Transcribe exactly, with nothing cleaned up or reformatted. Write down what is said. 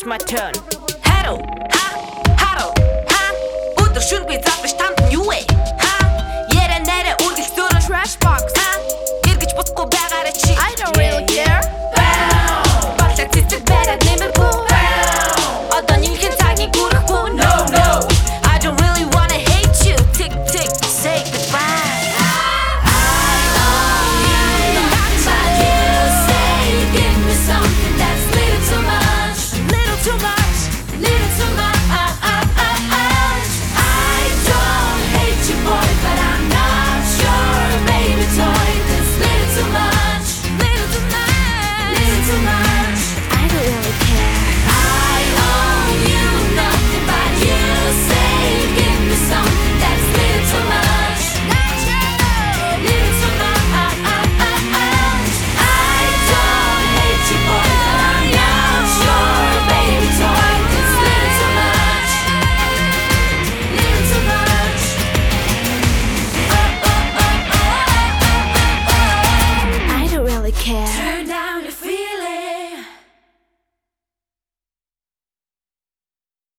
my turn. 하루 하 하루 하 웃을 준비 잡듯이 탐든 유해 하 얘를 내려 울기 뚫은 Trash box. 하 일기치 벗고 배가래치 I don't really care. 박자 찢듯 배려님을 부 어떤 일긴 자기 구르고 No no I don't really wanna hate you Tick tick say goodbye Care.